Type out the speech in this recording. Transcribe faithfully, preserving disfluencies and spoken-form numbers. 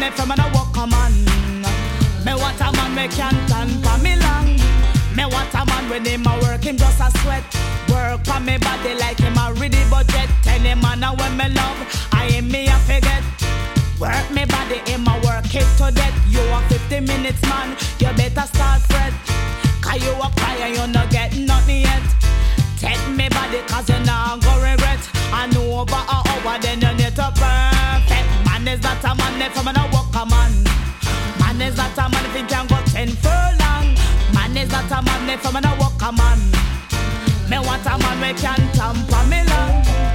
if I'm a walk a man. Me want a man we can stand for me long. Me want a man when him a work him just a sweat. Work for me body like him a ready budget. Tell him man a when me love, I ain't me a forget. Work me body him a work it to death. You a fifty minutes man, you better start fret. Cause you a cry and you not get nothing yet. Take me body cause you not go regret. I know over a hour then you need to perfect. Man is not a man if I'm a walk a man. Man is not a man if he can go ten furlong. Man is not a man if I'm a walk a man. Me want a man we can tamper me long.